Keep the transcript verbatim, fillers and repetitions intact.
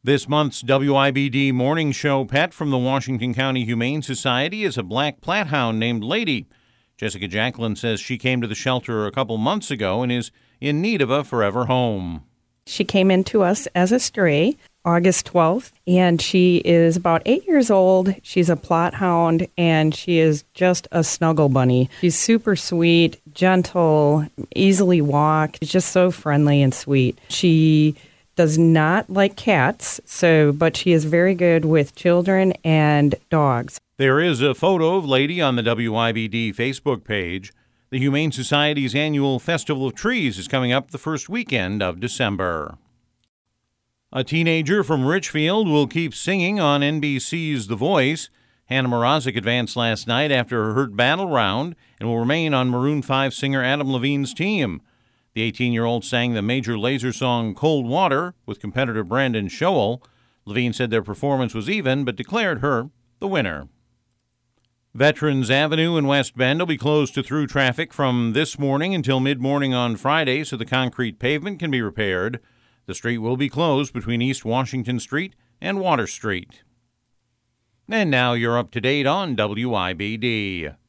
This month's W I B D morning show pet from the Washington County Humane Society is a black plathound named Lady. Jessica Jacqueline says she came to the shelter a couple months ago and is in need of a forever home. She came in to us as a stray August twelfth, and she is about eight years old. She's a plot hound, and she is just a snuggle bunny. She's super sweet, gentle, easily walk. She's just so friendly and sweet. She does not like cats, so but she is very good with children and dogs. There is a photo of Lady on the W I B D Facebook page. The Humane Society's annual Festival of Trees is coming up the first weekend of December. A teenager from Richfield will keep singing on N B C's The Voice. Hannah Mrazek advanced last night after her hurt battle round and will remain on Maroon five singer Adam Levine's team. The eighteen-year-old sang the Major Lazer song Cold Water with competitor Brandon Scholl. Levine said their performance was even, but declared her the winner. Veterans Avenue in West Bend will be closed to through traffic from this morning until mid-morning on Friday so the concrete pavement can be repaired. The street will be closed between East Washington Street and Water Street. And now you're up to date on W I B D.